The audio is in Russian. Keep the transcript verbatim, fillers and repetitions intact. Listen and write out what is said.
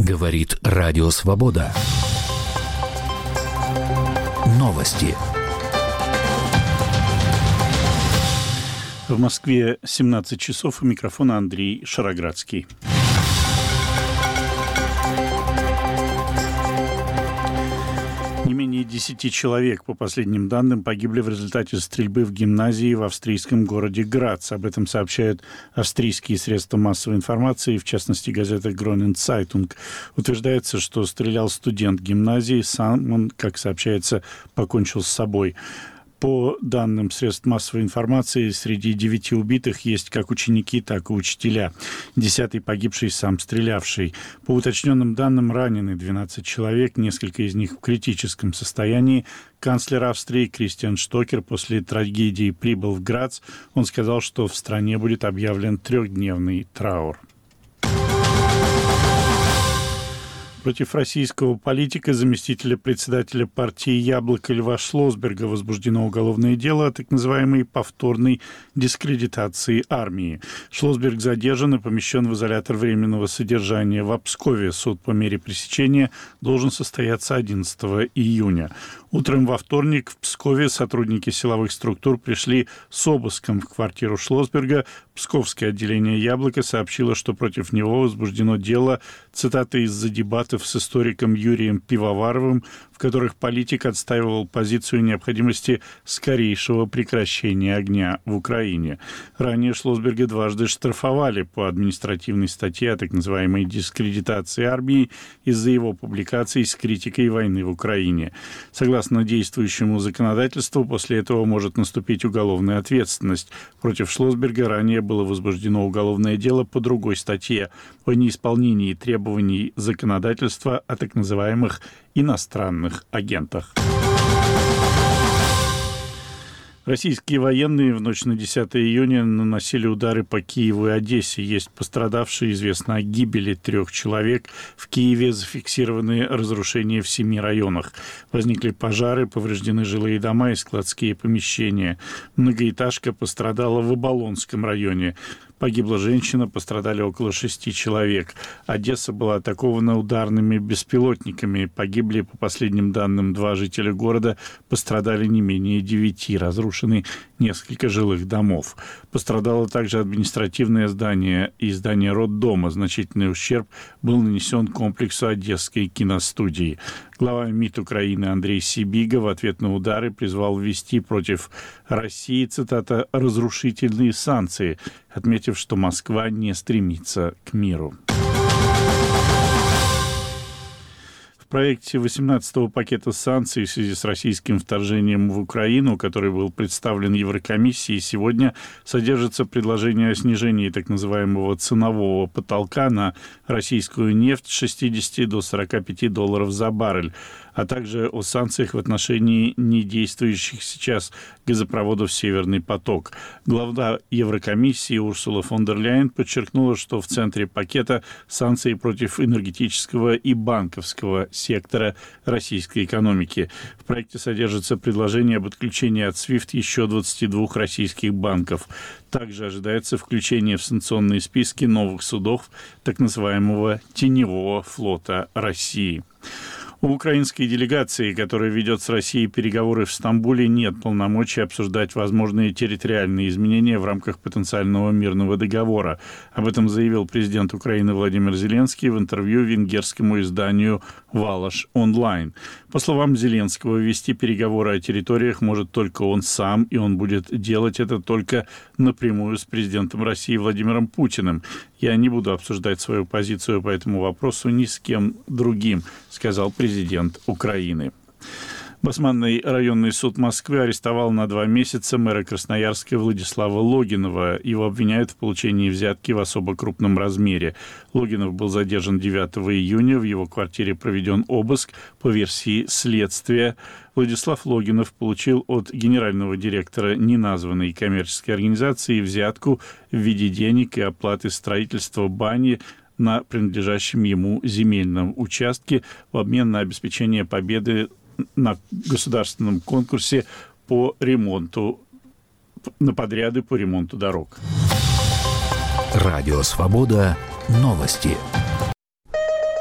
Говорит Радио Свобода. Новости. В Москве семнадцать часов, у микрофона Андрей Шароградский. Не менее десяти человек, по последним данным, погибли в результате стрельбы в гимназии в австрийском городе Грац. Об этом сообщают австрийские средства массовой информации, в частности, газета «Гронен Цайтунг». Утверждается, что стрелял студент гимназии, сам он, как сообщается, покончил с собой. По данным средств массовой информации, среди девяти убитых есть как ученики, так и учителя. Десятый погибший, сам стрелявший. По уточненным данным, ранены двенадцать человек, несколько из них в критическом состоянии. Канцлер Австрии Кристиан Штокер после трагедии прибыл в Грац. Он сказал, что в стране будет объявлен трехдневный траур. Против российского политика, заместителя председателя партии «Яблоко» Льва Шлосберга возбуждено уголовное дело о так называемой повторной дискредитации армии. Шлосберг задержан и помещен в изолятор временного содержания в Пскове. Суд по мере пресечения должен состояться одиннадцатого июня. Утром во вторник в Пскове сотрудники силовых структур пришли с обыском в квартиру Шлосберга. Псковское отделение «Яблоко» сообщило, что против него возбуждено дело, цитата из-за дебатов с историком Юрием Пивоваровым, в которых политик отстаивал позицию необходимости скорейшего прекращения огня в Украине. Ранее Шлосберга дважды штрафовали по административной статье о так называемой дискредитации армии из-за его публикаций с критикой войны в Украине. Согласно действующему законодательству, после этого может наступить уголовная ответственность. Против Шлосберга ранее было возбуждено уголовное дело по другой статье о неисполнении требований законодательства о так называемых иностранных агентах. Российские военные в ночь на десятое июня наносили удары по Киеву и Одессе. Есть пострадавшие, известно о гибели трех человек. В Киеве зафиксированы разрушения в семи районах. Возникли пожары, повреждены жилые дома и складские помещения. Многоэтажка пострадала в Оболонском районе. Погибла женщина, пострадали около шести человек. Одесса была атакована ударными беспилотниками. Погибли, по последним данным, два жителя города, пострадали не менее девяти. Разрушены несколько жилых домов. Пострадало также административное здание и здание роддома. Значительный ущерб был нанесен комплексу Одесской киностудии. Глава МИД Украины Андрей Сибига в ответ на удары призвал ввести против России, цитата, «разрушительные санкции», отметив, что Москва не стремится к миру. В проекте восемнадцатого пакета санкций в связи с российским вторжением в Украину, который был представлен Еврокомиссией, сегодня содержится предложение о снижении так называемого ценового потолка на российскую нефть с шестидесяти до сорока пяти долларов за баррель, а также о санкциях в отношении недействующих сейчас газопроводов «Северный поток». Глава Еврокомиссии Урсула фон дер Ляйен подчеркнула, что в центре пакета санкции против энергетического и банковского сектора российской экономики. В проекте содержится предложение об отключении от свифт еще двадцати двух российских банков. Также ожидается включение в санкционные списки новых судов так называемого теневого флота России. У украинской делегации, которая ведет с Россией переговоры в Стамбуле, нет полномочий обсуждать возможные территориальные изменения в рамках потенциального мирного договора. Об этом заявил президент Украины Владимир Зеленский в интервью венгерскому изданию «Валаш Онлайн». По словам Зеленского, вести переговоры о территориях может только он сам, и он будет делать это только напрямую с президентом России Владимиром Путиным. «Я не буду обсуждать свою позицию по этому вопросу ни с кем другим», сказал президент Украины. Басманный районный суд Москвы арестовал на два месяца мэра Красноярска Владислава Логинова. Его обвиняют в получении взятки в особо крупном размере. Логинов был задержан девятого июня. В его квартире проведен обыск. По версии следствия, Владислав Логинов получил от генерального директора неназванной коммерческой организации взятку в виде денег и оплаты строительства бани на принадлежащем ему земельном участке в обмен на обеспечение победы на государственном конкурсе по ремонту, на подряды по ремонту дорог. Радио «Свобода». Новости.